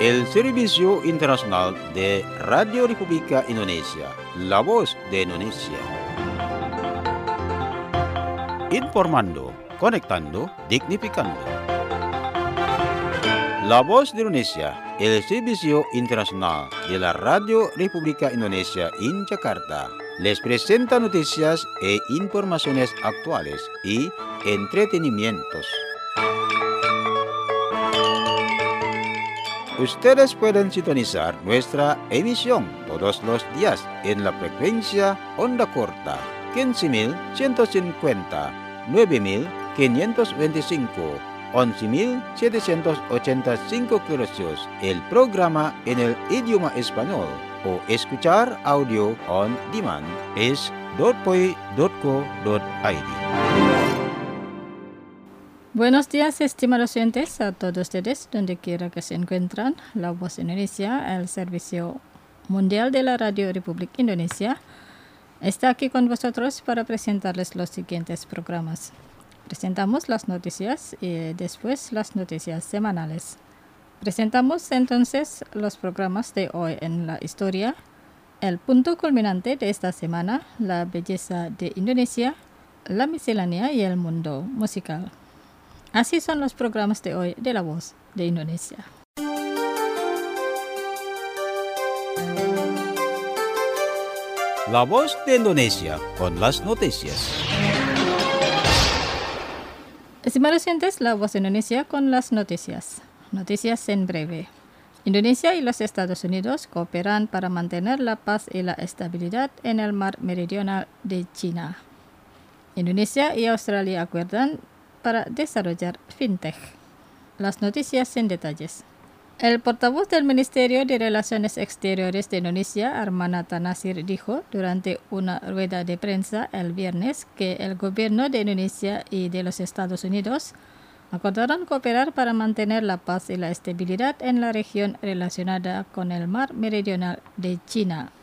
el Servicio Internacional de Radio República Indonesia, la voz de Indonesia. Informando, conectando, dignificando. La voz de Indonesia, el Servicio Internacional de la Radio República Indonesia en Jakarta, les presenta noticias e informaciones actuales y entretenimientos. Ustedes pueden sintonizar nuestra emisión todos los días en la frecuencia onda corta 15.150, 9.525, 11.785 kHz, el programa en el idioma español, o escuchar audio on demand es .poi.co.id. Buenos días, estimados oyentes, a todos ustedes, donde quiera que se encuentran. La Voz de Indonesia, el Servicio Mundial de la Radio República Indonesia, está aquí con vosotros para presentarles los siguientes programas. Presentamos las noticias y después las noticias semanales. Presentamos entonces los programas de hoy en la historia, el punto culminante de esta semana, la belleza de Indonesia, la miscelánea y el mundo musical. Así son los programas de hoy de La Voz de Indonesia. La voz de Indonesia con las noticias. Estimados oyentes, La Voz de Indonesia con las noticias. Noticias en breve. Indonesia y los Estados Unidos cooperan para mantener la paz y la estabilidad en el mar meridional de China. Indonesia y Australia acuerdan para desarrollar fintech. Las noticias en detalles. El portavoz del Ministerio de Relaciones Exteriores de Indonesia, Armanata Nasir, dijo durante una rueda de prensa el viernes que el gobierno de Indonesia y de los Estados Unidos acordaron cooperar para mantener la paz y la estabilidad en la región relacionada con el mar meridional de China.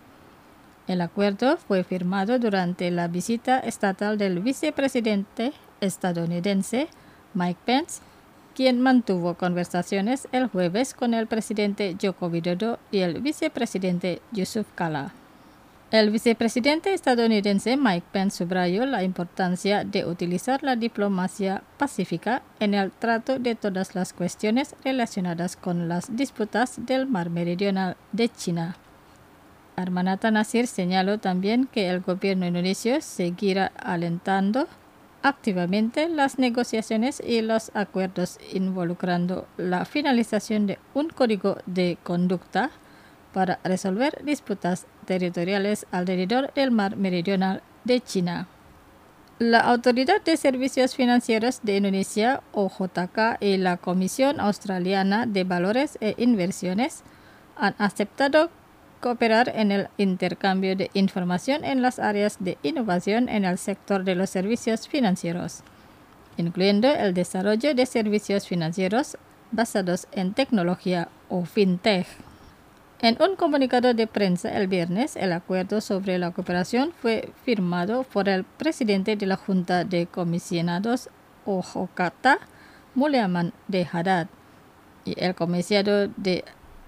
El acuerdo fue firmado durante la visita estatal del vicepresidente estadounidense Mike Pence, quien mantuvo conversaciones el jueves con el presidente Joko Widodo y el vicepresidente Yusuf Kala. El vicepresidente estadounidense Mike Pence subrayó la importancia de utilizar la diplomacia pacífica en el trato de todas las cuestiones relacionadas con las disputas del mar meridional de China. Armanata Nasir señaló también que el gobierno indonesio seguirá alentando activamente las negociaciones y los acuerdos involucrando la finalización de un código de conducta para resolver disputas territoriales alrededor del mar meridional de China. La Autoridad de Servicios Financieros de Indonesia, OJK, y la Comisión Australiana de Valores e Inversiones han aceptado cooperar en el intercambio de información en las áreas de innovación en el sector de los servicios financieros, incluyendo el desarrollo de servicios financieros basados en tecnología o fintech. En un comunicado de prensa el viernes, el acuerdo sobre la cooperación fue firmado por el presidente de la Junta de Comisionados OJK, Mulyaman D. Haddad, y el comisionado de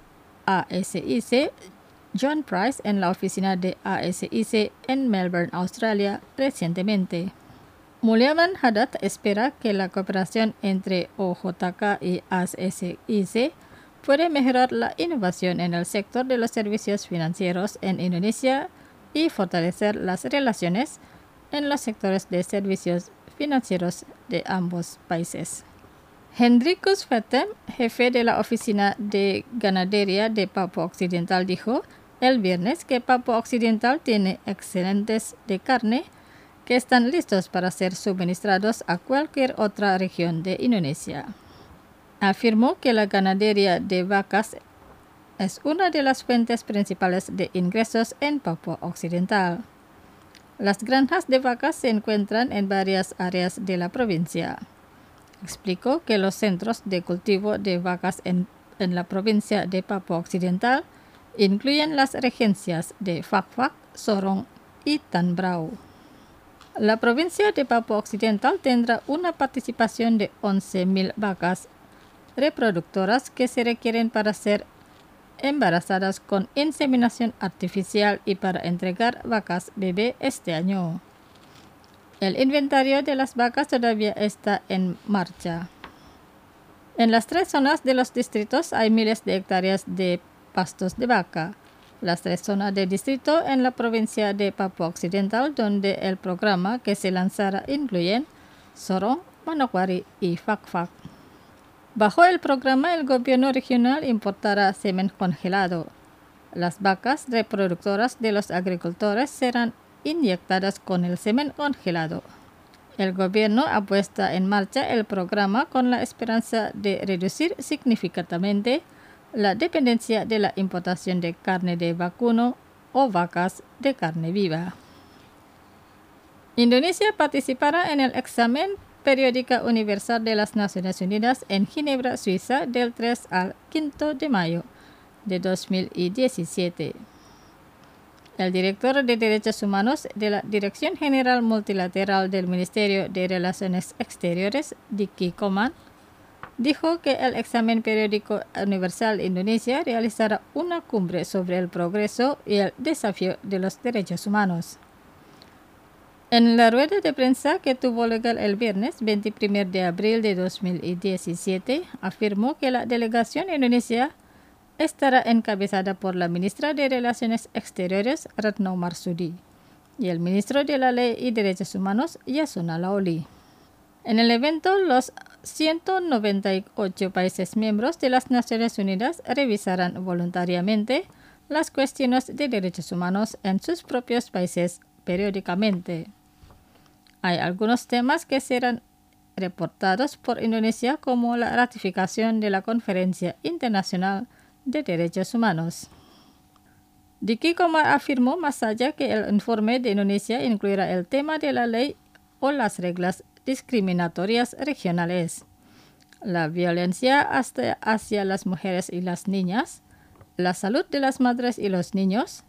ASIC, John Price, en la oficina de ASIC en Melbourne, Australia, recientemente. Mulyaman Haddad espera que la cooperación entre OJK y ASIC puede mejorar la innovación en el sector de los servicios financieros en Indonesia y fortalecer las relaciones en los sectores de servicios financieros de ambos países. Hendrikus Vetem, jefe de la Oficina de Ganadería de Papua Occidental, dijo el viernes que Papua Occidental tiene excedentes de carne que están listos para ser suministrados a cualquier otra región de Indonesia. Afirmó que la ganadería de vacas es una de las fuentes principales de ingresos en Papua Occidental. Las granjas de vacas se encuentran en varias áreas de la provincia. Explicó que los centros de cultivo de vacas en la provincia de Papua Occidental incluyen las regencias de Fak-Fak, Sorong y Tanbrau. La provincia de Papua Occidental tendrá una participación de 11.000 vacas reproductoras que se requieren para ser embarazadas con inseminación artificial y para entregar vacas bebé este año. El inventario de las vacas todavía está en marcha. En las 3 zonas de los distritos hay miles de hectáreas de pastos de vaca. Las 3 zonas de distrito en la provincia de Papua Occidental, donde el programa que se lanzará incluyen Sorong, Manokwari y Fakfak. Bajo el programa, el gobierno regional importará semen congelado. Las vacas reproductoras de los agricultores serán inyectadas con el semen congelado. El gobierno ha puesto en marcha el programa con la esperanza de reducir significativamente la dependencia de la importación de carne de vacuno o vacas de carne viva. Indonesia participará en el examen periódica universal de las Naciones Unidas en Ginebra, Suiza, del 3 al 5 de mayo de 2017. El director de Derechos Humanos de la Dirección General Multilateral del Ministerio de Relaciones Exteriores, Diki Koman, dijo que el examen periódico universal Indonesia realizará una cumbre sobre el progreso y el desafío de los derechos humanos. En la rueda de prensa que tuvo lugar el viernes 21 de abril de 2017, afirmó que la delegación indonesia estará encabezada por la ministra de Relaciones Exteriores, Retno Marsudi, y el ministro de la Ley y Derechos Humanos, Yasona Lawli. En el evento, los 198 países miembros de las Naciones Unidas revisarán voluntariamente las cuestiones de derechos humanos en sus propios países periódicamente. Hay algunos temas que serán reportados por Indonesia, como la ratificación de la Conferencia Internacional de Derechos Humanos. Diki Koman afirmó más allá que el informe de Indonesia incluirá el tema de la ley o las reglas discriminatorias regionales, la violencia hacia las mujeres y las niñas, la salud de las madres y los niños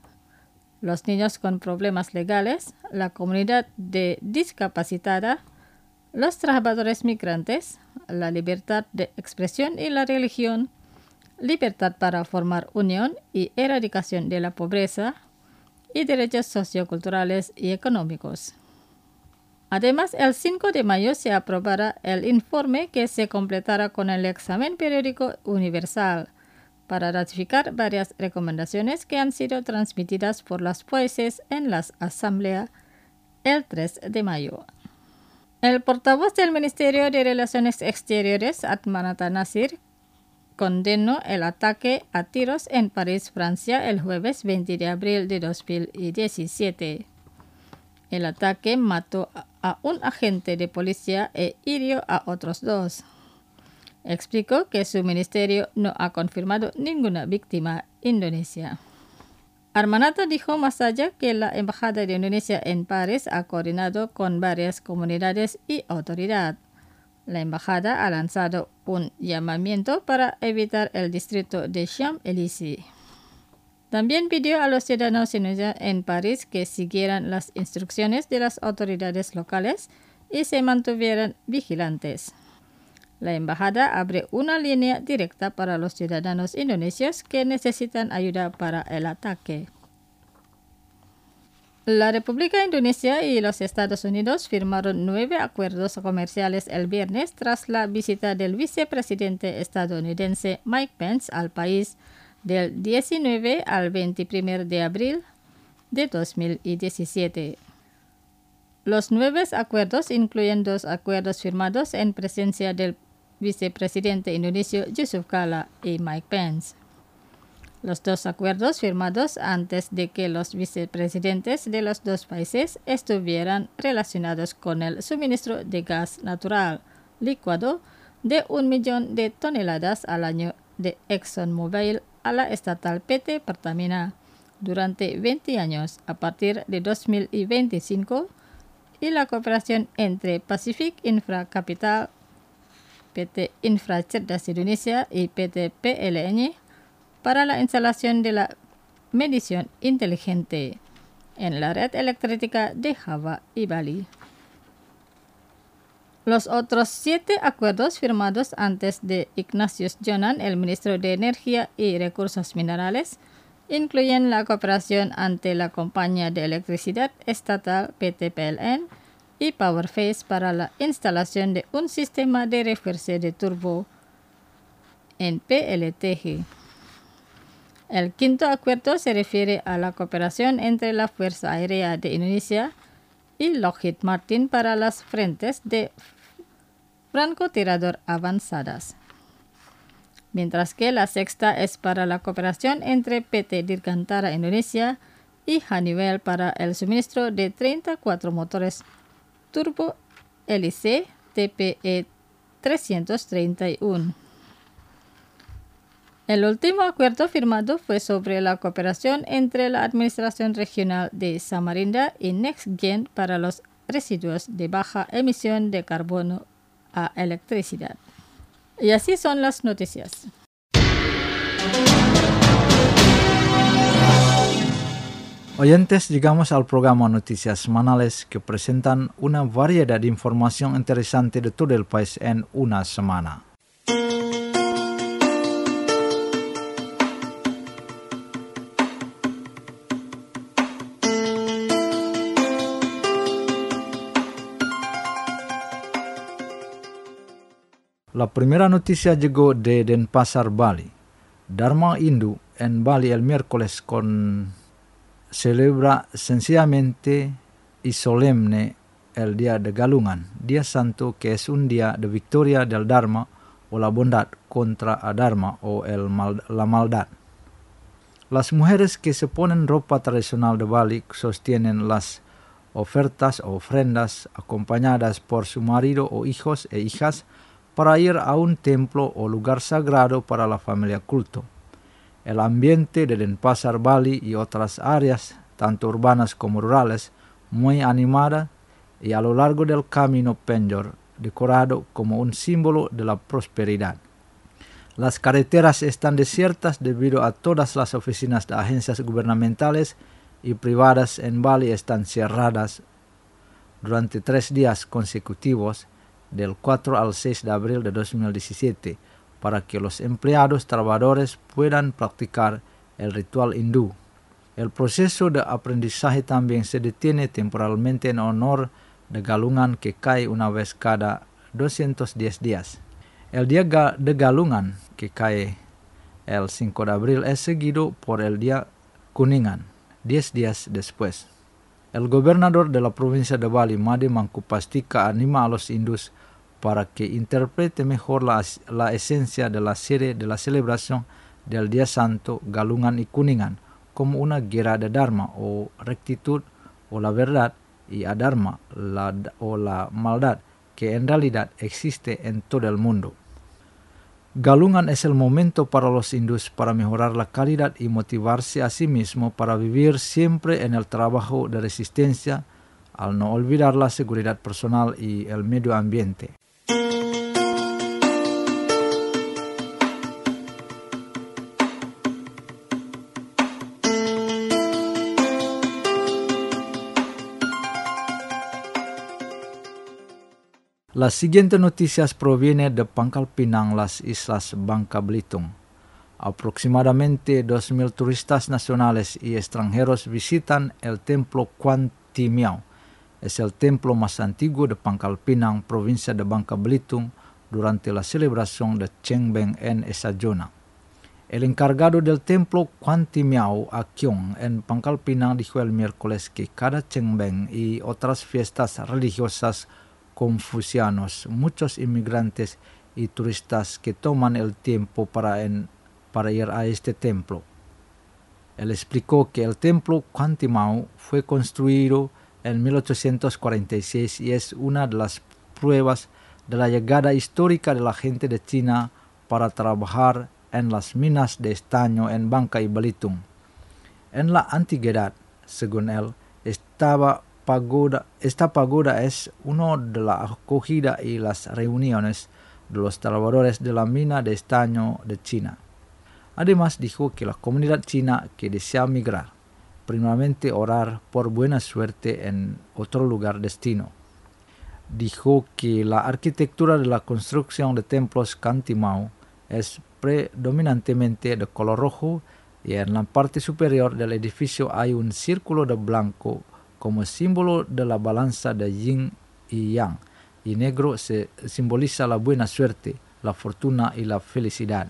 con problemas legales, la comunidad de discapacitada, los trabajadores migrantes, la libertad de expresión y la religión, libertad para formar unión y erradicación de la pobreza, y derechos socioculturales y económicos. Además, el 5 de mayo se aprobará el informe que se completará con el examen periódico universal para ratificar varias recomendaciones que han sido transmitidas por los países en la Asamblea el 3 de mayo. El portavoz del Ministerio de Relaciones Exteriores, Atmanata Nasir, condenó el ataque a tiros en París, Francia, el jueves 20 de abril de 2017. El ataque mató a un agente de policía e hirió a otros 2. Explicó que su ministerio no ha confirmado ninguna víctima indonesia. Armanata dijo más allá que la Embajada de Indonesia en París ha coordinado con varias comunidades y autoridades. La embajada ha lanzado un llamamiento para evitar el distrito de Champs-Élysées. También pidió a los ciudadanos indonesios en París que siguieran las instrucciones de las autoridades locales y se mantuvieran vigilantes. La embajada abre una línea directa para los ciudadanos indonesios que necesitan ayuda para el ataque. La República Indonesia y los Estados Unidos firmaron 9 acuerdos comerciales el viernes tras la visita del vicepresidente estadounidense Mike Pence al país del 19 al 21 de abril de 2017. Los 9 acuerdos incluyen 2 acuerdos firmados en presencia del vicepresidente indonesio Yusuf Kala y Mike Pence. Los 2 acuerdos firmados antes de que los vicepresidentes de los 2 países estuvieran relacionados con el suministro de gas natural licuado de 1 millón de toneladas al año de ExxonMobil a la estatal PT Pertamina durante 20 años a partir de 2025 y la cooperación entre Pacific Infra Capital, PT Infra Cerdas Indonesia y PT PLN para la instalación de la medición inteligente en la red eléctrica de Java y Bali. Los otros 7 acuerdos firmados antes de Ignatius Jonan, el ministro de Energía y Recursos Minerales, incluyen la cooperación ante la compañía de electricidad estatal PT PLN y Powerphase para la instalación de un sistema de refuerzo de turbo en PLTG. El quinto acuerdo se refiere a la cooperación entre la Fuerza Aérea de Indonesia y Lockheed Martin para las frentes de francotirador avanzadas. Mientras que la sexta es para la cooperación entre PT Dirgantara Indonesia y Honeywell para el suministro de 34 motores turbo hélice TPE 331. El último acuerdo firmado fue sobre la cooperación entre la Administración Regional de Samarinda y NextGen para los residuos de baja emisión de carbono a electricidad. Y así son las noticias. Oyentes, llegamos al programa Noticias Semanales que presentan una variedad de información interesante de todo el país en una semana. La primera noticia llegó de Denpasar, Bali. Dharma Hindu en Bali el miércoles celebra sencillamente y solemne el Día de Galungan, Día Santo, que es un día de victoria del Dharma o la bondad contra Adharma o la maldad. Las mujeres que se ponen ropa tradicional de Bali sostienen las ofertas o ofrendas acompañadas por su marido o hijos e hijas para ir a un templo o lugar sagrado para la familia culto. El ambiente de Denpasar, Bali y otras áreas, tanto urbanas como rurales, muy animada y a lo largo del camino Penjor, decorado como un símbolo de la prosperidad. Las carreteras están desiertas debido a todas las oficinas de agencias gubernamentales y privadas en Bali están cerradas durante 3 días consecutivos, del 4 al 6 de abril de 2017, para que los empleados trabajadores puedan practicar el ritual hindú. El proceso de aprendizaje también se detiene temporalmente en honor de Galungan, que cae una vez cada 210 días. El día de Galungan, que cae el 5 de abril, es seguido por el día Kuningan, 10 días después. El gobernador de la provincia de Bali, Made Mangkupastika, anima a los hindús para que interprete mejor la esencia de la serie de la celebración del Día Santo, Galungan y Kuningan, como una guerra de Dharma o rectitud o la verdad y Adharma o la maldad que en realidad existe en todo el mundo. Galungan es el momento para los hindús para mejorar la calidad y motivarse a sí mismo para vivir siempre en el trabajo de resistencia, al no olvidar la seguridad personal y el medio ambiente. Las siguientes noticias provienen de Pangkal Pinang, las Islas Bangka Belitung. Aproximadamente 2.000 turistas nacionales y extranjeros visitan el templo Kuan Ti Miao. Es el templo más antiguo de Pangkal Pinang, provincia de Bangka Belitung, durante la celebración de Cheng Beng en esa zona. El encargado del templo Kuan Ti Miao, Akyong, en Pangkal Pinang, dijo el miércoles que cada Cheng Beng y otras fiestas religiosas confucianos, muchos inmigrantes y turistas que toman el tiempo para ir a este templo. Él explicó que el templo Kuan Ti Miao fue construido en 1846 y es una de las pruebas de la llegada histórica de la gente de China para trabajar en las minas de estaño en Bangka y Belitung. En la antigüedad, según él, esta pagoda es uno de la acogida y las reuniones de los trabajadores de la mina de estaño de China. Además dijo que la comunidad china que desea migrar, primeramente orar por buena suerte en otro lugar destino. dijo que la arquitectura de la construcción de templos Cantimao es predominantemente de color rojo y en la parte superior del edificio hay un círculo de blanco como símbolo de la balanza de yin y yang, y negro se simboliza la buena suerte, la fortuna y la felicidad.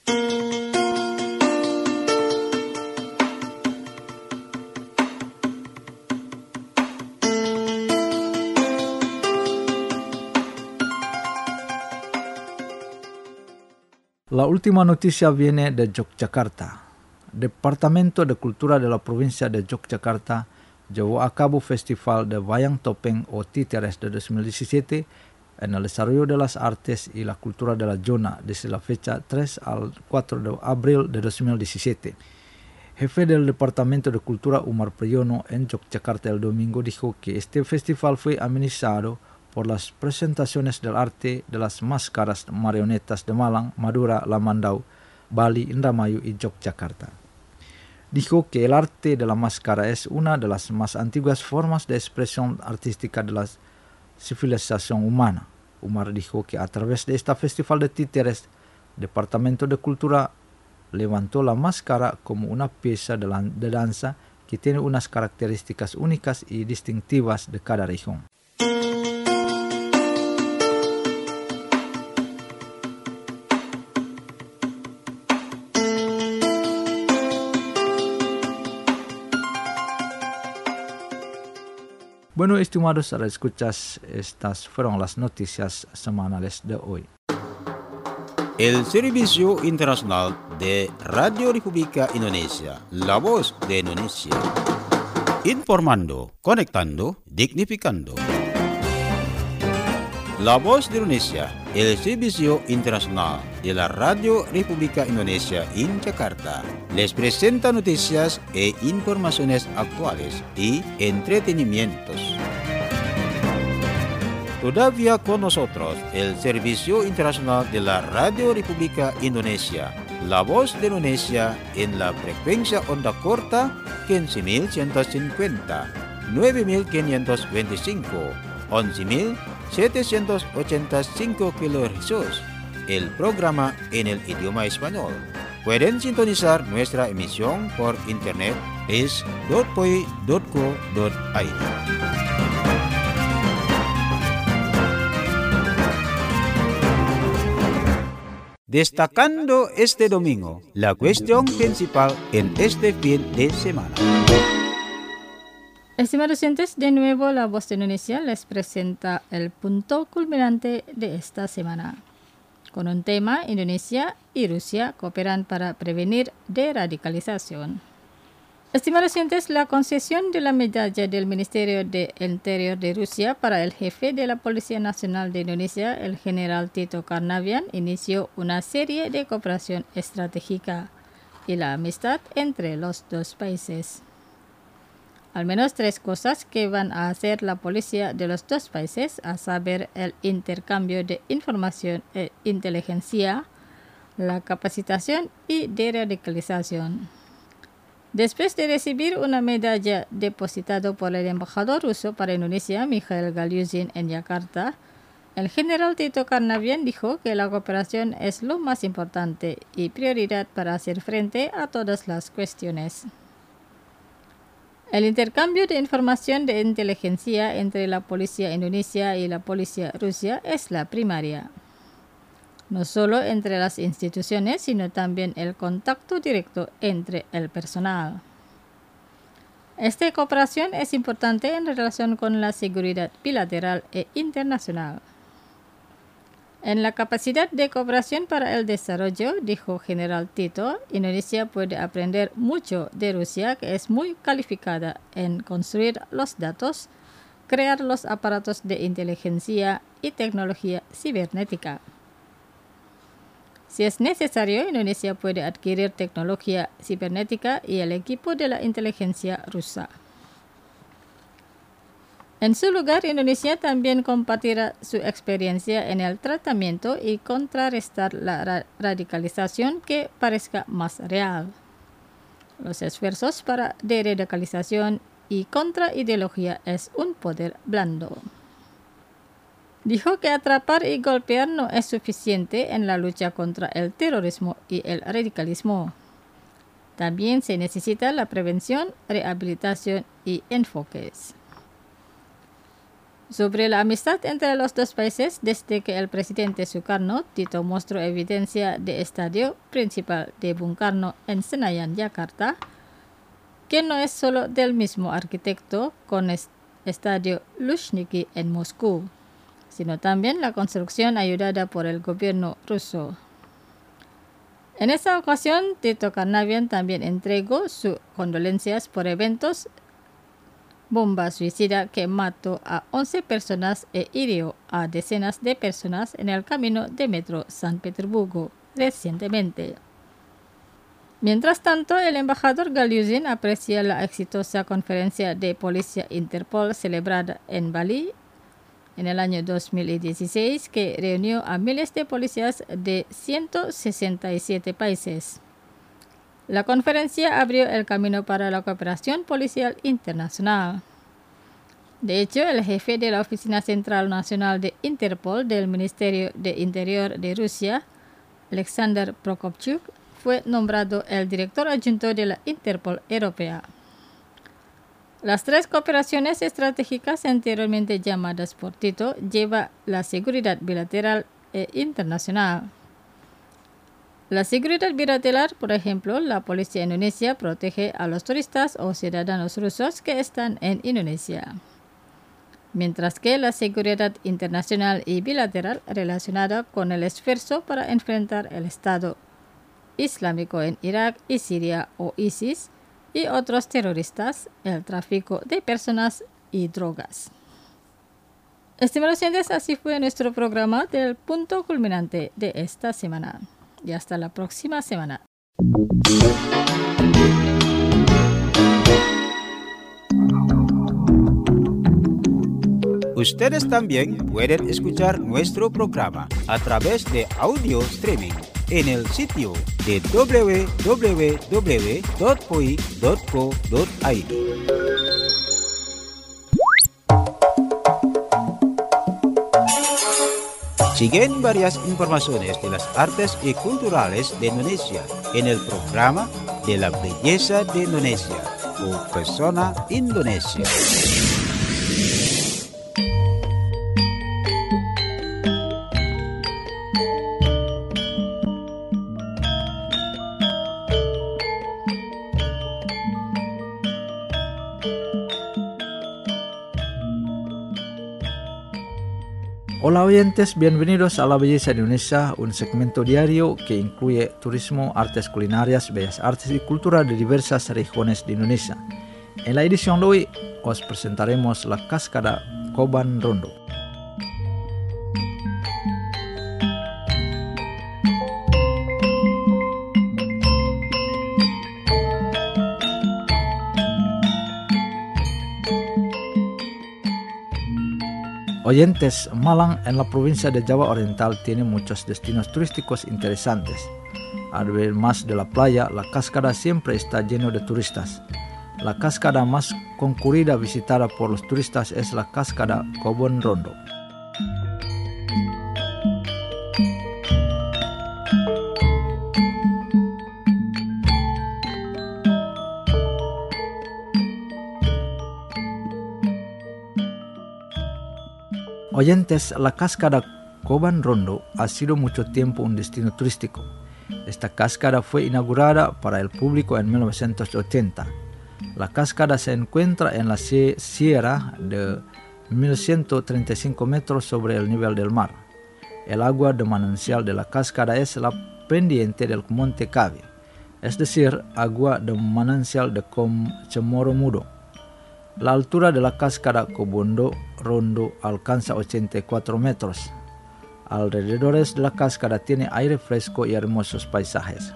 La última noticia viene de Yogyakarta. Departamento de Cultura de la provincia de Yogyakarta llevó a cabo Festival de Wayang Topeng o Títeres de 2017 en el desarrollo de las artes y la cultura de la zona desde la fecha 3 al 4 de abril de 2017. Jefe del Departamento de Cultura Umar Priyono en Yogyakarta el domingo dijo que este festival fue amenizado por las presentaciones del arte de las máscaras marionetas de Malang, Madura, Lamandau, Bali, Indramayu y Yogyakarta. Dijo que el arte de la máscara es una de las más antiguas formas de expresión artística de la civilización humana. Umar dijo que a través de este festival de títeres, Departamento de Cultura levantó la máscara como una pieza de danza que tiene unas características únicas y distintivas de cada región. Bueno, estimados escuchas, estas fueron las noticias semanales de hoy. El Servicio Internacional de Radio República Indonesia, la voz de Indonesia. Informando, conectando, dignificando. La voz de Indonesia, el Servicio Internacional de la Radio República Indonesia en Jakarta, les presenta noticias e informaciones actuales y entretenimientos. Todavía con nosotros el Servicio Internacional de la Radio República Indonesia, la voz de Indonesia en la frecuencia onda corta 15.150, 9.525, 11.785 kHz, el programa en el idioma español. Pueden sintonizar nuestra emisión por internet es.poi.co.id. Destacando este domingo, la cuestión principal en este fin de semana. Estimados oyentes, de nuevo la voz de Indonesia les presenta el punto culminante de esta semana. Con un tema, Indonesia y Rusia cooperan para prevenir deradicalización. Estimados oyentes, la concesión de la medalla del Ministerio de Interior de Rusia para el jefe de la Policía Nacional de Indonesia, el general Tito Karnavian, inició una serie de cooperación estratégica y la amistad entre los dos países. Al menos 3 cosas que van a hacer la policía de los dos países, a saber, el intercambio de información e inteligencia, la capacitación y deradicalización. Después de recibir una medalla depositada por el embajador ruso para Indonesia, Mikhail Galyuzin, en Yakarta, el general Tito Karnavian dijo que la cooperación es lo más importante y prioridad para hacer frente a todas las cuestiones. El intercambio de información de inteligencia entre la policía indonesia y la policía rusa es la primaria. No solo entre las instituciones, sino también el contacto directo entre el personal. Esta cooperación es importante en relación con la seguridad bilateral e internacional. En la capacidad de cooperación para el desarrollo, dijo General Tito, Indonesia puede aprender mucho de Rusia, que es muy calificada en construir los datos, crear los aparatos de inteligencia y tecnología cibernética. Si es necesario, Indonesia puede adquirir tecnología cibernética y el equipo de la inteligencia rusa. En su lugar, Indonesia también compartirá su experiencia en el tratamiento y contrarrestar la radicalización que parezca más real. Los esfuerzos para deradicalización y contraideología es un poder blando. Dijo que atrapar y golpear no es suficiente en la lucha contra el terrorismo y el radicalismo. También se necesita la prevención, rehabilitación y enfoques. Sobre la amistad entre los dos países, desde que el presidente Sukarno Tito mostró evidencia de estadio principal de Bung Karno en Senayan, Yakarta, que no es solo del mismo arquitecto con estadio Luzhniki en Moscú, sino también la construcción ayudada por el gobierno ruso. En esa ocasión, Tito Karnavian también entregó sus condolencias por eventos bomba suicida que mató a 11 personas e hirió a decenas de personas en el camino de metro San Petersburgo recientemente. Mientras tanto, el embajador Galyuzin aprecia la exitosa conferencia de policía Interpol celebrada en Bali en el año 2016, que reunió a miles de policías de 167 países. La conferencia abrió el camino para la cooperación policial internacional. De hecho, el jefe de la Oficina Central Nacional de Interpol del Ministerio de Interior de Rusia, Alexander Prokopchuk, fue nombrado el director adjunto de la Interpol Europea. Las tres cooperaciones estratégicas anteriormente llamadas por Tito llevan la seguridad bilateral e internacional. La seguridad bilateral, por ejemplo, la policía indonesia protege a los turistas o ciudadanos rusos que están en Indonesia. Mientras que la seguridad internacional y bilateral relacionada con el esfuerzo para enfrentar el Estado Islámico en Irak y Siria o ISIS y otros terroristas, el tráfico de personas y drogas. Estimados oyentes, así fue nuestro programa del punto culminante de esta semana. Y hasta la próxima semana. Ustedes también pueden escuchar nuestro programa a través de audio streaming en el sitio de www.poi.co.id. Siguen varias informaciones de las artes y culturales de Indonesia en el programa de la belleza de Indonesia o Persona Indonesia. Hola oyentes, bienvenidos a La Belleza de Indonesia, un segmento diario que incluye turismo, artes culinarias, bellas artes y cultura de diversas regiones de Indonesia. En la edición de hoy os presentaremos la cascada Coban Rondo. Oyentes, Malang en la provincia de Java Oriental tiene muchos destinos turísticos interesantes. Además de la playa, la cascada siempre está lleno de turistas. La cascada más concurrida visitada por los turistas es la cascada Coban Rondo. Oyentes, la cascada Coban Rondo ha sido mucho tiempo un destino turístico. Esta cascada fue inaugurada para el público en 1980. La cascada se encuentra en la sierra de 1135 metros sobre el nivel del mar. El agua de manantial de la cascada es la pendiente del monte Kavi, es decir, agua de manantial de Cemoromudo. La altura de la cascada Coban Rondo alcanza 84 metros. Alrededores de la cascada tiene aire fresco y hermosos paisajes.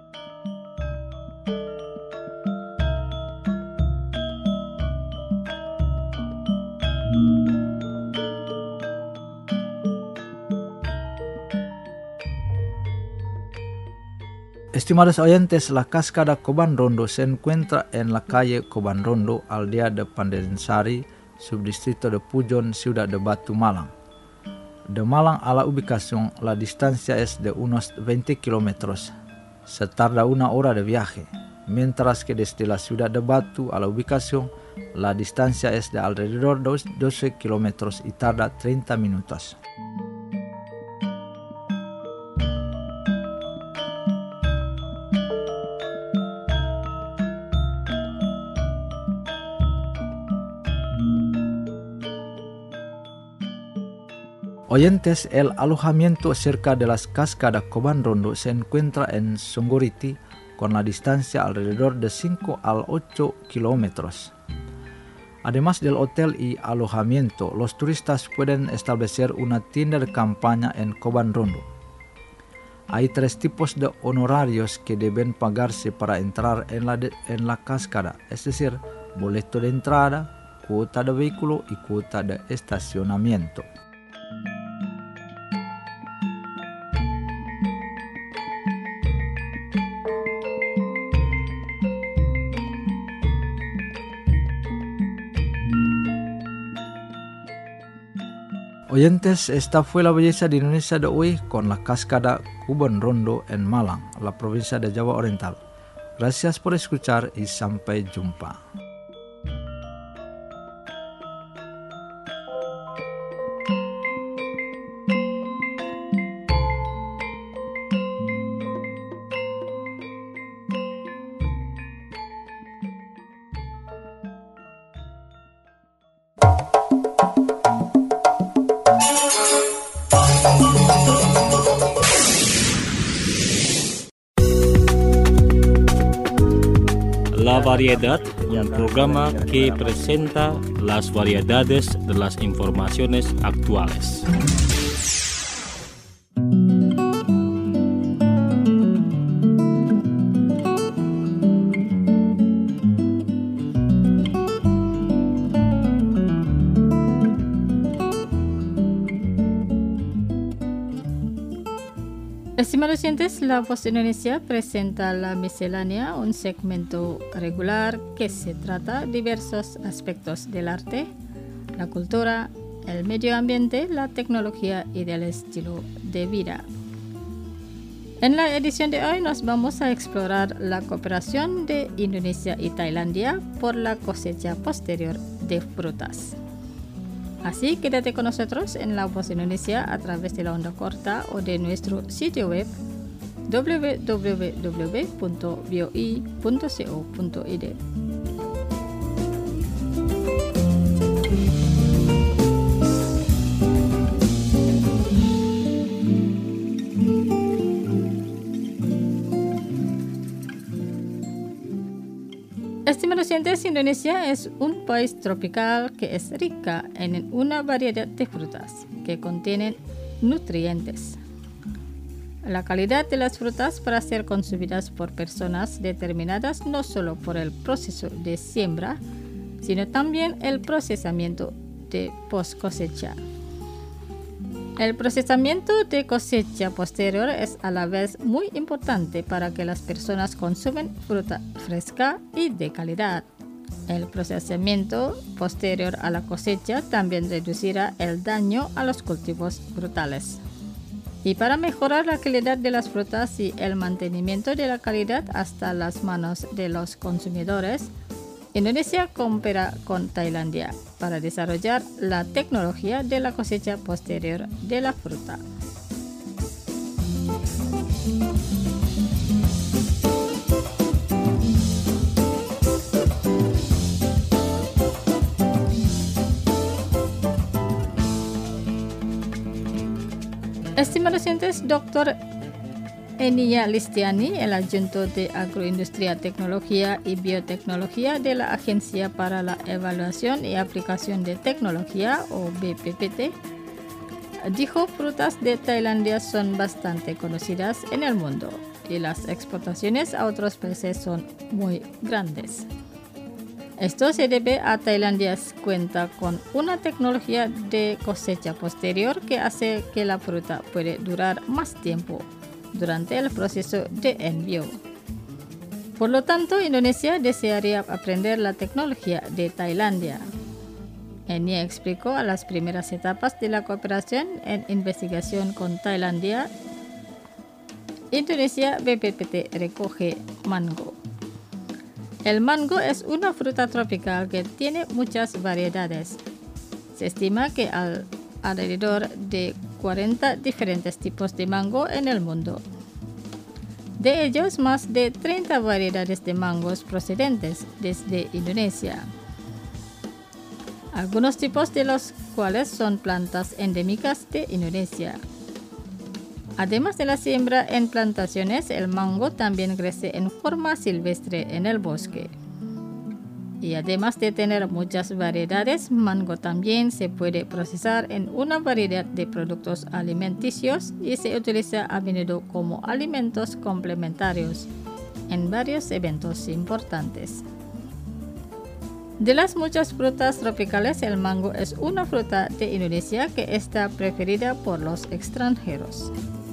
Estimados oyentes, la cascada Coban Rondo se encuentra en la calle Coban Rondo, aldea de Pandensari, subdistrito de Pujon, ciudad de Batu, Malang. De Malang a la ubicación, la distancia es de unos 20 kilómetros. Se tarda 1 hora de viaje, mientras que desde la ciudad de Batu a la ubicación, la distancia es de alrededor 12 kilómetros y tarda 30 minutos. Oyentes, el alojamiento cerca de las cascadas Coban Rondo se encuentra en Songgoriti con la distancia alrededor de 5 a 8 kilómetros. Además del hotel y alojamiento, los turistas pueden establecer una tienda de campaña en Coban Rondo. Hay 3 tipos de honorarios que deben pagarse para entrar en la cascada, es decir, boleto de entrada, cuota de vehículo y cuota de estacionamiento. Oyentes, esta fue la belleza de Indonesia de hoy con la cascada Coban Rondo en Malang, la provincia de Java Oriental. Gracias por escuchar y sampai jumpa. La Variedad, un programa que presenta las variedades de las informaciones actuales. Estimados oyentes, La Voz de Indonesia presenta La Miscelánea, un segmento regular que se trata diversos aspectos del arte, la cultura, el medio ambiente, la tecnología y del estilo de vida. En la edición de hoy nos vamos a explorar la cooperación de Indonesia y Tailandia por la cosecha posterior de frutas. Así, quédate con nosotros en La Voz de Indonesia a través de la onda corta o de nuestro sitio web www.voi.co.id. Estimados oyentes, Indonesia es un país tropical que es rica en una variedad de frutas que contienen nutrientes. La calidad de las frutas para ser consumidas por personas determinadas no solo por el proceso de siembra, sino también el procesamiento de post cosecha. El procesamiento de cosecha posterior es a la vez muy importante para que las personas consumen fruta fresca y de calidad. El procesamiento posterior a la cosecha también reducirá el daño a los cultivos frutales. Y para mejorar la calidad de las frutas y el mantenimiento de la calidad hasta las manos de los consumidores, Indonesia coopera con Tailandia para desarrollar la tecnología de la cosecha posterior de la fruta. Estimados oyentes, Dr. Enia Listiani, el adjunto de Agroindustria, Tecnología y Biotecnología de la Agencia para la Evaluación y Aplicación de Tecnología, o BPPT, dijo: frutas de Tailandia son bastante conocidas en el mundo y las exportaciones a otros países son muy grandes. Esto se debe a Tailandia cuenta con una tecnología de cosecha posterior que hace que la fruta puede durar más tiempo durante el proceso de envío. Por lo tanto, Indonesia desearía aprender la tecnología de Tailandia. Enia explicó a las primeras etapas de la cooperación en investigación con Tailandia. Indonesia, BPPT recoge mango. El mango es una fruta tropical que tiene muchas variedades. Se estima que hay alrededor de 40 diferentes tipos de mango en el mundo. De ellos, más de 30 variedades de mangos procedentes desde Indonesia. Algunos tipos de los cuales son plantas endémicas de Indonesia. Además de la siembra en plantaciones, el mango también crece en forma silvestre en el bosque. Y además de tener muchas variedades, mango también se puede procesar en una variedad de productos alimenticios y se utiliza a menudo como alimentos complementarios en varios eventos importantes. De las muchas frutas tropicales, el mango es una fruta de Indonesia que está preferida por los extranjeros.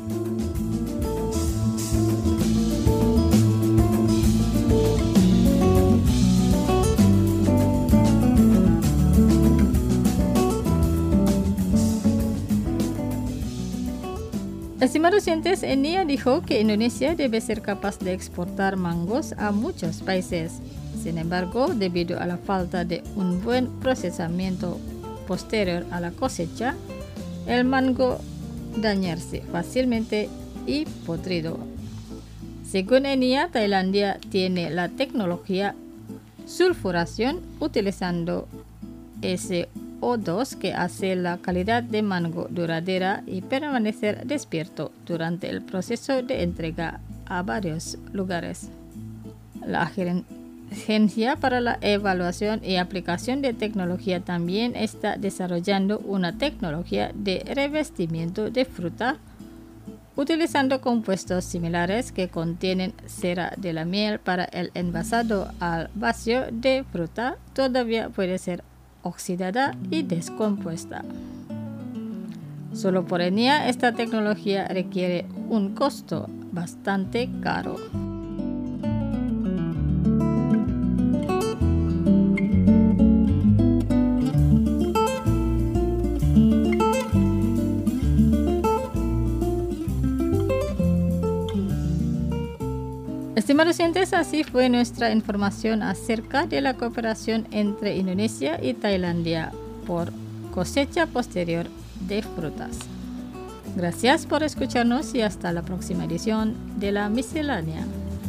Estimados oyentes, Enia dijo que Indonesia debe ser capaz de exportar mangos a muchos países. Sin embargo, debido a la falta de un buen procesamiento posterior a la cosecha, el mango dañarse fácilmente y podrido. Según Enia, Tailandia tiene la tecnología sulfuración utilizando SO2 que hace la calidad de mango duradera y permanecer despierto durante el proceso de entrega a varios lugares. La Agencia para la Evaluación y Aplicación de Tecnología también está desarrollando una tecnología de revestimiento de fruta utilizando compuestos similares que contienen cera de la miel para el envasado al vacío de fruta todavía puede ser oxidada y descompuesta. Solo por Enia, esta tecnología requiere un costo bastante caro. Estimados oyentes, así fue nuestra información acerca de la cooperación entre Indonesia y Tailandia por cosecha posterior de frutas. Gracias por escucharnos y hasta la próxima edición de La Miscelánea.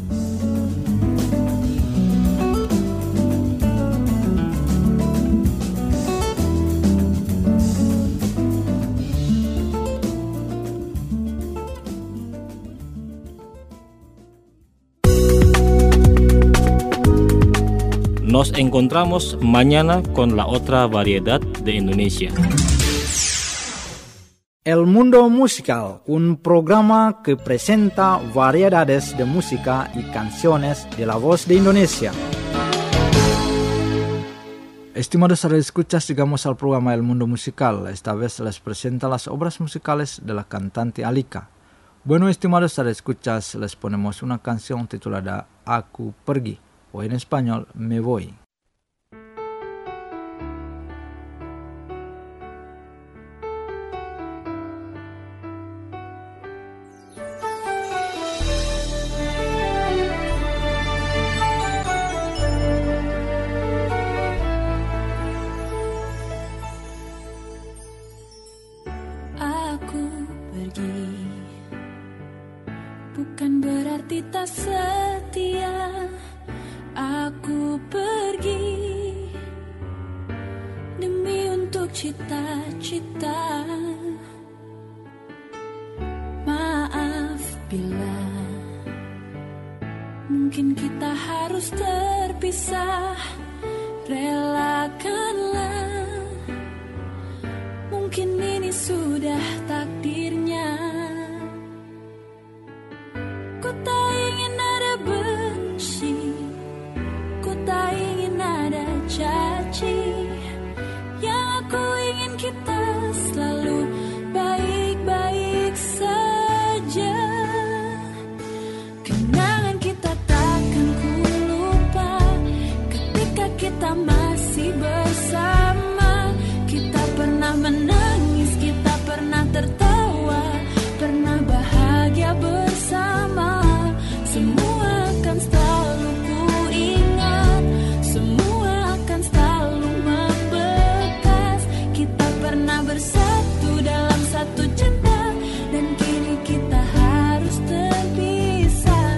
Nos encontramos mañana con la otra variedad de Indonesia. El Mundo Musical, un programa que presenta variedades de música y canciones de la voz de Indonesia. Estimados radioescuchas, llegamos al programa El Mundo Musical. Esta vez les presenta las obras musicales de la cantante Alika. Bueno, estimados radioescuchas, les ponemos una canción titulada Aku Pergi, o en español, Me Voy. Aku pergi, bukan berarti tak setia. Aku pergi demi untuk cita-cita. Maaf bila mungkin kita harus terpisah. Relakanlah, mungkin ini sudah takdirnya. Ku tak ingin ada benci, tak ingin ada caci. Yang aku ingin kita selalu baik-baik saja. Kenangan kita takkan ku lupa ketika kita masih bersama. satu cinta, dan kini kita harus terpisah.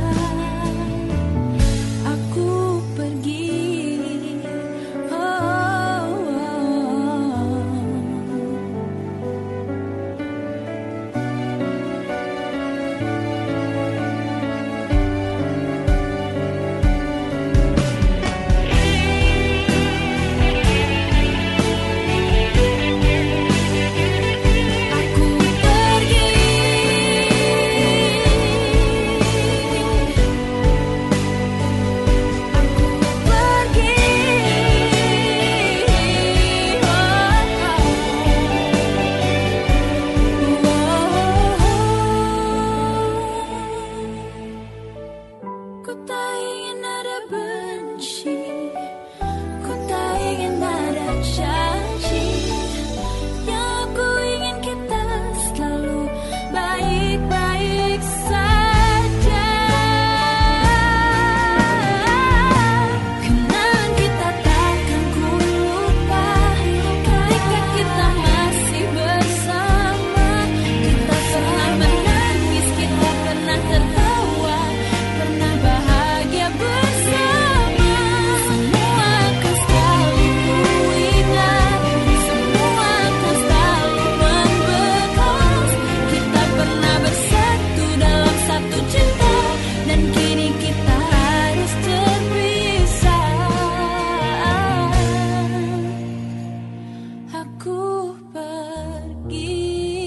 Aku pergi, oh, aku pergi. Ku tak ingin ada benci, ku tak ingin ada janji. Yang aku ingin kita selalu baik-baik saja. Kenangan kita takkan ku lupa, ketika kita masih bersama. Kita pernah menangis, kita pernah tertawa, pernah bahagia bersama. Semua akan selalu ku ingat, semua akan selalu membekas. Kita pernah bersatu dalam satu cinta, dan kini kita harus terpisah. Aku pergi.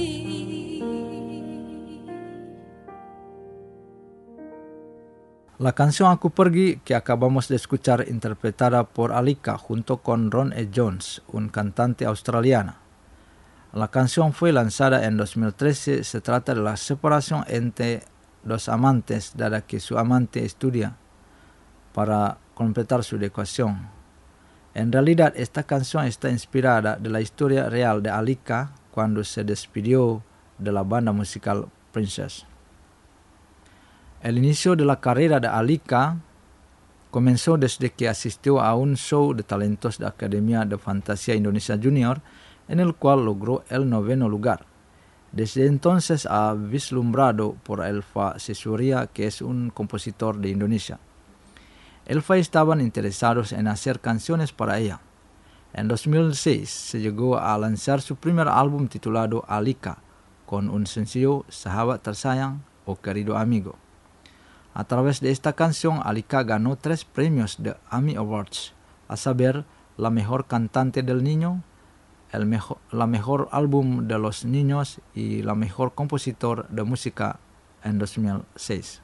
La canción Aku Pergi, que acabamos de escuchar, interpretada por Alika junto con Ron E. Jones, un cantante australiana. La canción fue lanzada en 2013. Se trata de la separación entre dos amantes, dada que su amante estudia para completar su educación. En realidad, esta canción está inspirada de la historia real de Alika cuando se despidió de la banda musical Princess. El inicio de la carrera de Alika comenzó desde que asistió a un show de talentos de Academia de Fantasía Indonesia Junior, en el cual logró el 9º lugar. Desde entonces ha vislumbrado por Elva Sesuria, que es un compositor de Indonesia. Elva estaban interesados en hacer canciones para ella. En 2006 se llegó a lanzar su primer álbum titulado Alika, con un sencillo Sahabat Tersayang o Querido Amigo. A través de esta canción, Alika ganó 3 premios de AMI Awards, a saber, la mejor cantante del niño, la mejor álbum de los niños y la mejor compositor de música en 2006.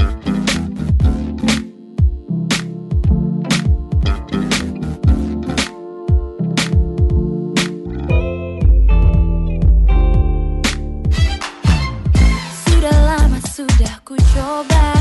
Sudah lama sudah ku coba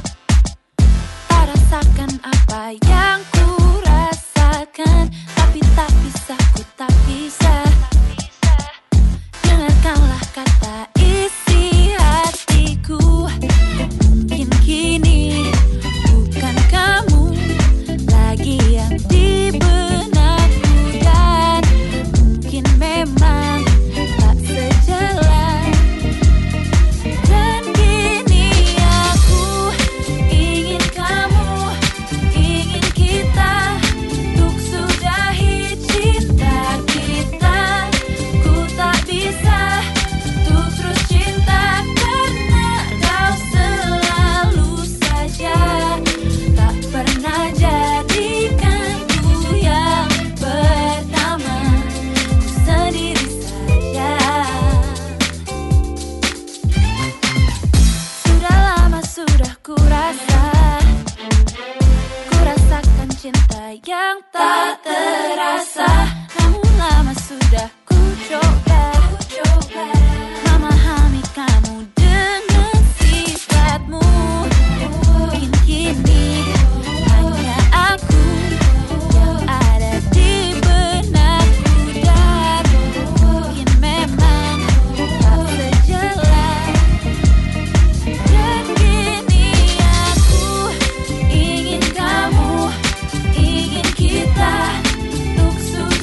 rasakan apa yang ku rasakan, tapi tak bisa, ku tak bisa. Dengarkanlah kata isi hatiku. Mungkin kini bukan kamu lagi yang di benakku, dan mungkin memang tak sejalan. Dan kini aku ingin kamu, ingin kita untuk sudahi cinta kita. Ku tak bisa untuk terus cinta, karena kau selalu saja tak pernah jadikanku yang pertama. Ku sendiri saja. Sudah lama sudah ku rasakan cinta yang tak terasa. Namun lama sudah ku coba memahami kamu dengan sifatmu. Mungkin kini hanya aku yang ada di benakku, dan mungkin memang tak sejalan. Dan kini aku ingin kamu, ingin kita untuk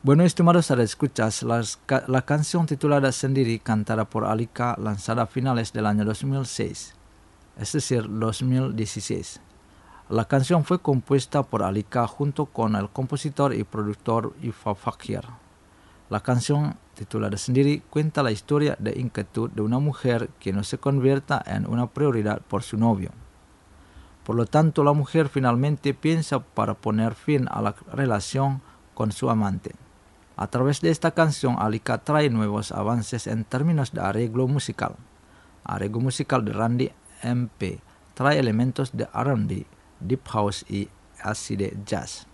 Bueno, estimados escuchas, la canción titulada Sendiri, cantada por Alika, lanzada a finales del año 2006, es decir, 2016. La canción fue compuesta por Alika junto con el compositor y productor Iva Fakir. La canción titulada Sendiri cuenta la historia de inquietud de una mujer que no se convierta en una prioridad por su novio. Por lo tanto, la mujer finalmente piensa para poner fin a la relación con su amante. A través de esta canción, Alika trae nuevos avances en términos de arreglo musical. Arreglo musical de Randy MP trae elementos de R&B, deep house y acid jazz.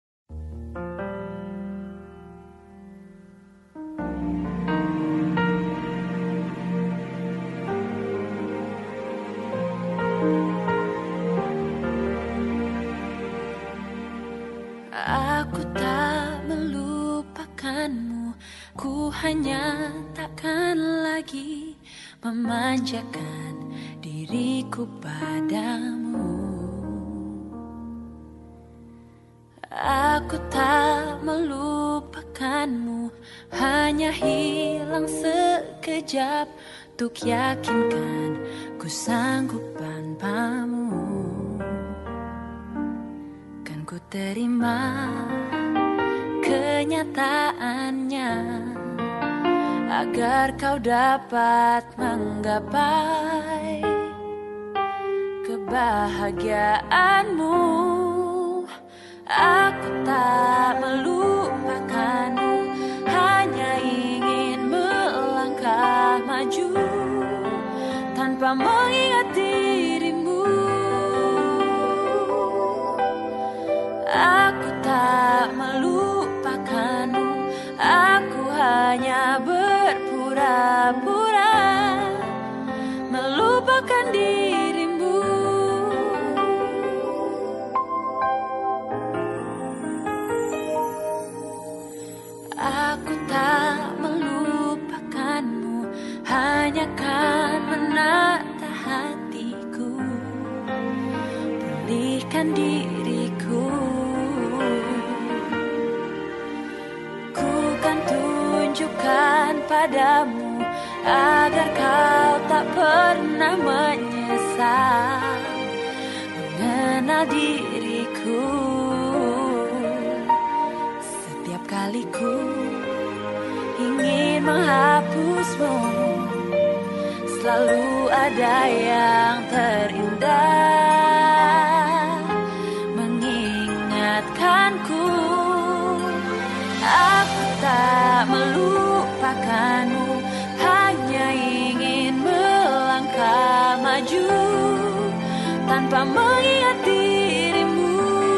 Aku tak melupakanmu, ku hanya takkan lagi memanjakan diriku padamu. Aku tak melupakanmu, hanya hilang sekejap untuk yakinkan ku sanggup tanpamu. Kan ku terima kenyataannya agar kau dapat menggapai kebahagiaanmu. Aku tak melupakanmu, hanya ingin melangkah maju tanpa mengingat dirimu. Aku tak melupakanmu, aku hanya berpura-pura melupakan dirimu. Aku tak melupakanmu, hanya kan menata hatiku, pulihkan diriku. Ku kan tunjukkan padamu agar kau tak pernah menyesal mengenal diriku. Setiap kali ku ingin menghapusmu, selalu ada yang terindah mengingatkanku. Aku tak melupakanmu, hanya ingin melangkah maju tanpa mengingat dirimu.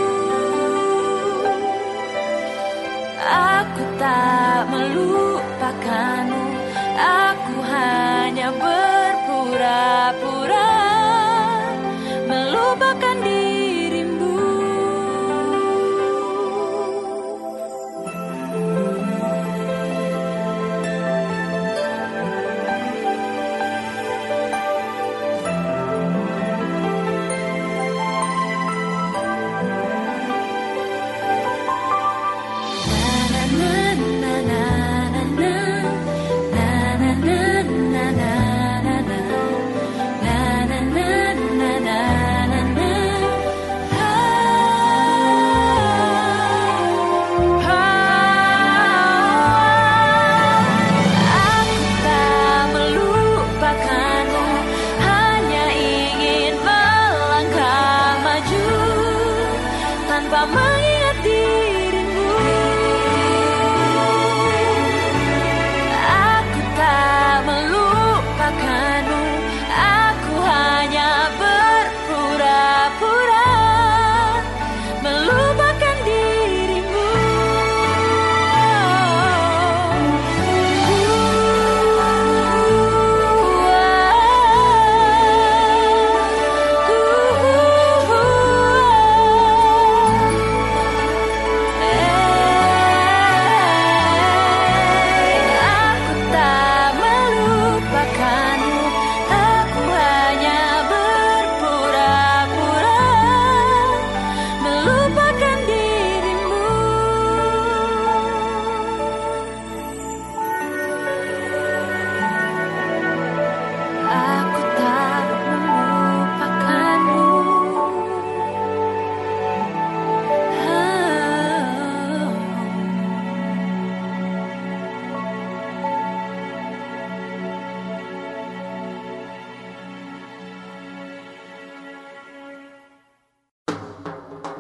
Aku tak melupakanmu, aku hanya berpura-pura melupakan dirimu.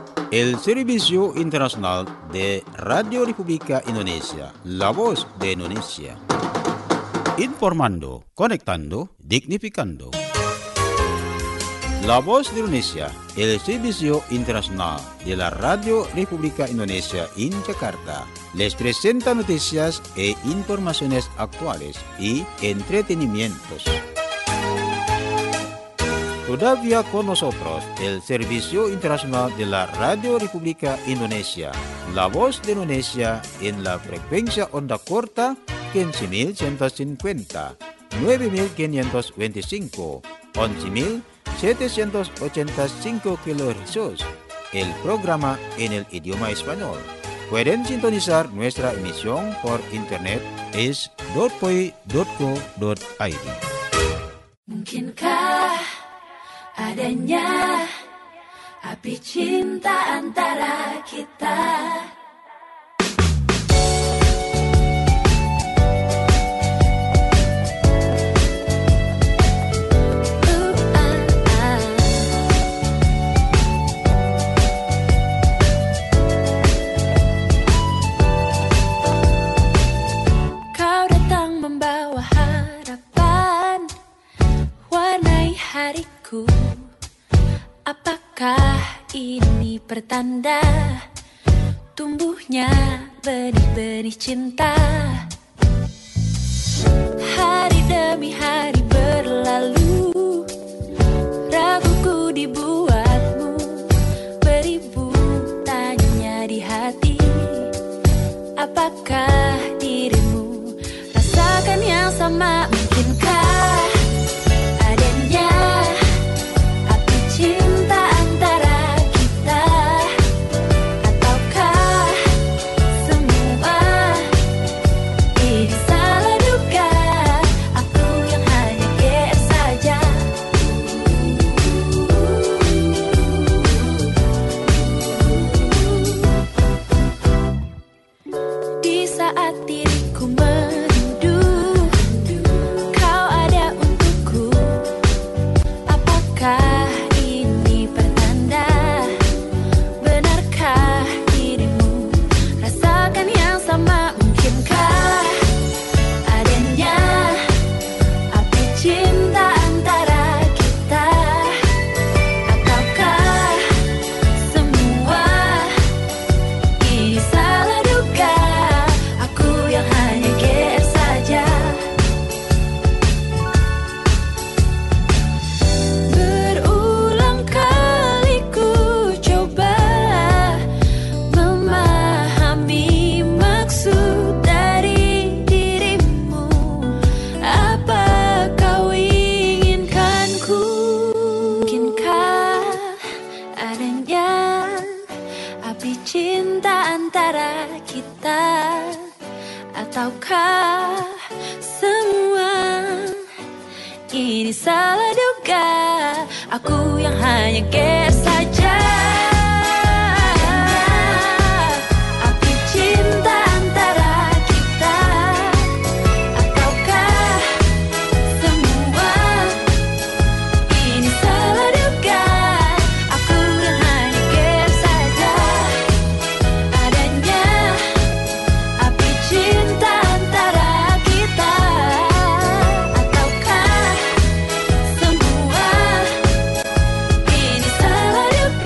El Servicio Internacional de Radio República Indonesia, la voz de Indonesia. Informando, conectando, dignificando. La voz de Indonesia, el Servicio Internacional de la Radio República Indonesia en Jakarta, les presenta noticias e informaciones actuales y entretenimientos. Todavía con nosotros el Servicio Internacional de la Radio República Indonesia, la voz de Indonesia en la frecuencia onda corta 15.150, 9.525, 11.785 kHz. El programa en el idioma español. Pueden sintonizar nuestra emisión por internet es .poi.co.id. Mungkinkah adanya api cinta antara kita? Kau datang membawa harapan, warnai hariku. Apakah ini pertanda tumbuhnya benih-benih cinta? Hari demi hari berlalu, raguku dibuatmu, beribu tanya di hati. Apakah dirimu rasakan yang sama? Mungkinkah adanya api cinta antara kita? Ataukah semua ini salah duga? Aku yang hanya GR saja. Di saat diriku merindu, kau ada untukku. Apakah ini pertanda? Benarkah dirimu rasakan yang sama? Mungkinkah adanya api cinta antara kita? Ataukah semua ini salah duga? Aku yang hanya GR saja. Berulang kali ku coba memahami maksud dari dirimu. Apa kau inginkanku? Mungkinkah adanya api cinta antara kita? Ataukah semua ini salah duga? Aku yang hanya GR saja. Api cinta antara kita? Ataukah semua ini salah duga? Aku yang hanya GR saja. Adanya api cinta antara kita? Ataukah semua ini salah duga?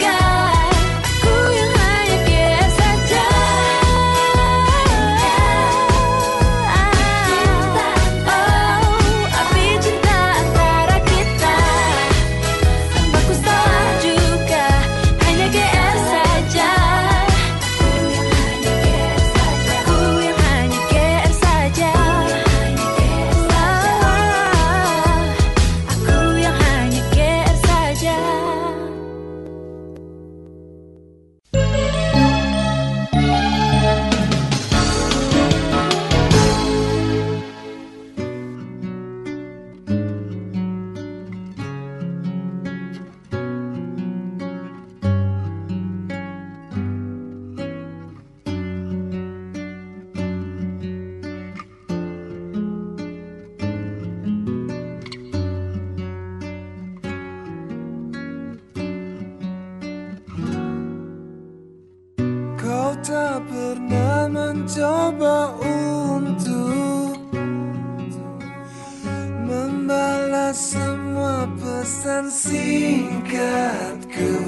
tak pernah mencoba untuk membalas semua pesan singkatku,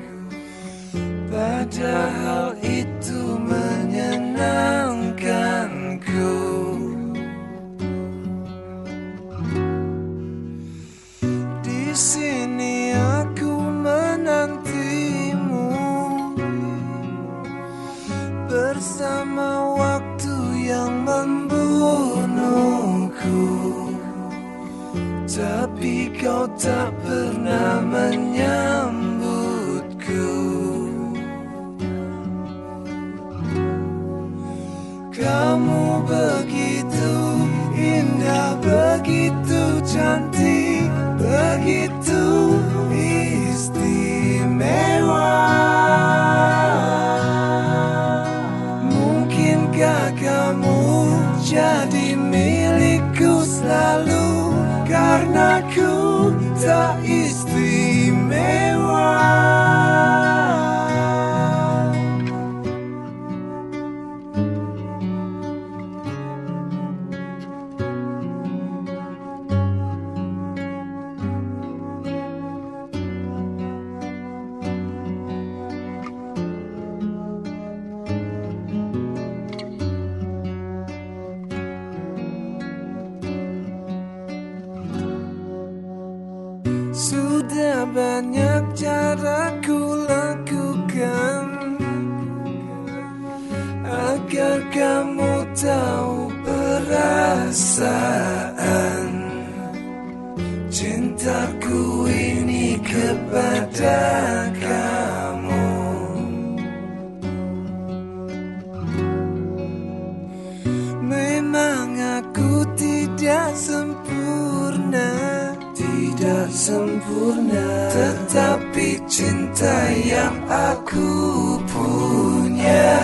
padahal itu menyenangkanku. Di sini aku menantimu bersama waktu yang membunuhku, tapi kau tak pernah menyambutku. Kamu begitu indah, begitu cantik, begitu istimewa. Mungkinkah kamu jadi milikku selalu, karena ku tak istimewa. Sudah banyak cara ku lakukan agar kamu tahu perasaan cintaku ini kepada kamu. Memang aku tidak sempurna, tetapi cinta yang aku punya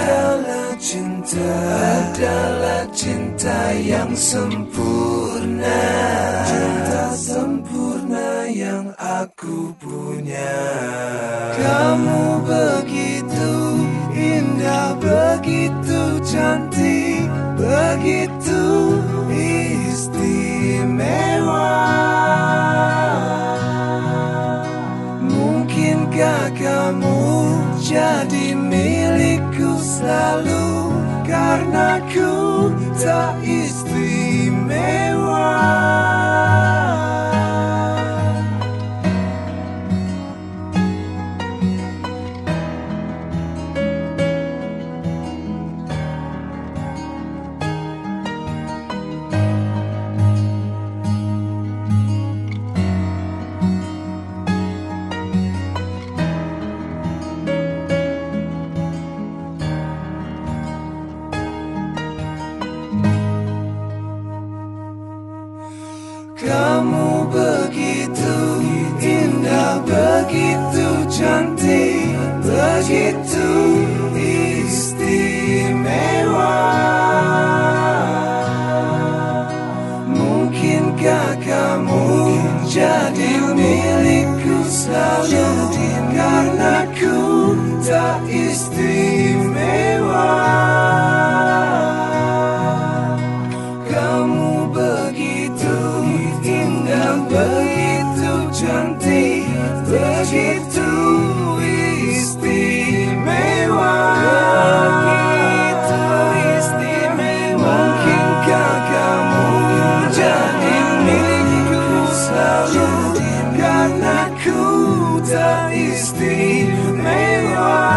adalah cinta yang sempurna. Cinta sempurna yang aku punya. Kamu begitu indah, begitu cantik, begitu istimewa. Mungkinkah kamu jadi milikku selalu, karena ku tak istimewa. Kamu begitu indah, begitu cantik, begitu istimewa. Mungkinkah kamu jadi milikku selalu, karena ku tak istimewa. Kamu begitu indah, begitu cantik, begitu istimewa. Begitu istimewa. Mungkinkah kamu jadi milikku selalu, karena ku tak istimewa.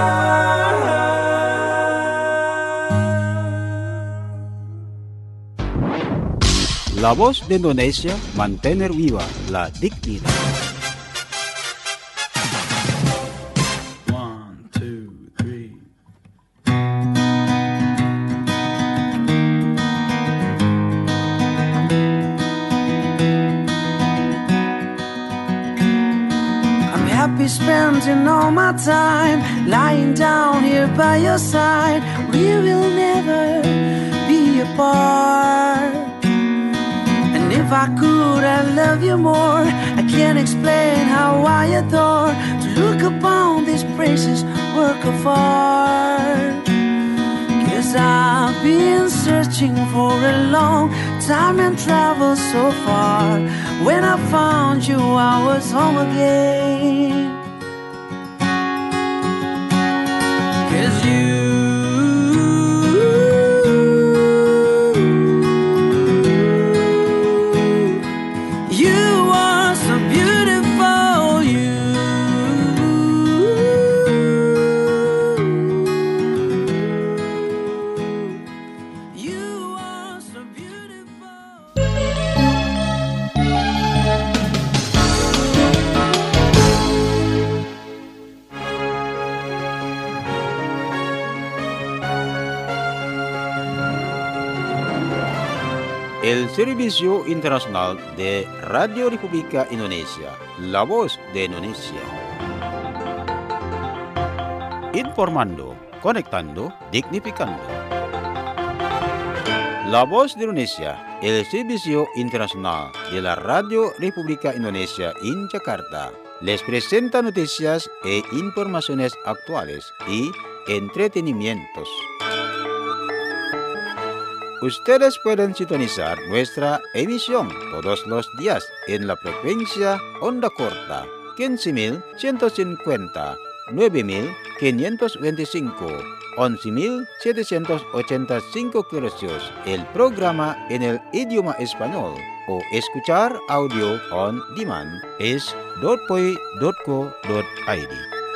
La Voz de Indonesia, mantener viva la dignidad. 1, 2, 3. I'm happy spending all my time lying down here by your side. We will never be apart. If I could, I'd love you more. I can't explain how I adore to look upon this precious work of art. been searching for a long time and traveled so far. When I found you, I was home again. 'Cause you are so beautiful, you are so beautiful. El Servicio Internacional de Radio República Indonesia, la voz de Indonesia. Informando, conectando, dignificando. La voz de Indonesia, el Servicio Internacional de la Radio República Indonesia en Jakarta, les presenta noticias e informaciones actuales y entretenimientos. Ustedes pueden sintonizar nuestra emisión todos los días en la frecuencia onda corta 15.150, 9.525, 11.785 kHz. El programa en el idioma español o escuchar audio on demand es .poi.co.id.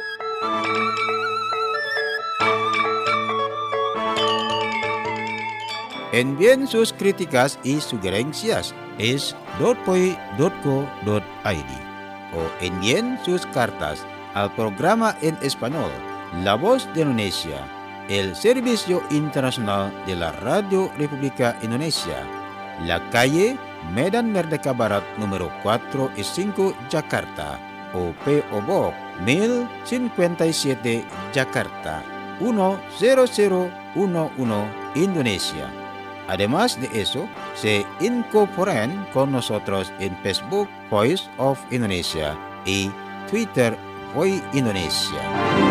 Envíen sus críticas y sugerencias es .poi.co.id o envíen sus cartas al programa en español La Voz de Indonesia, el Servicio Internacional de la Radio República Indonesia, la calle Medan Merdeka Barat número 4 y 5 Jakarta o P.O. Box 1057 Jakarta 10011 Indonesia. Además de eso, se incorporan con nosotros en Facebook Voice of Indonesia y Twitter Voice Indonesia.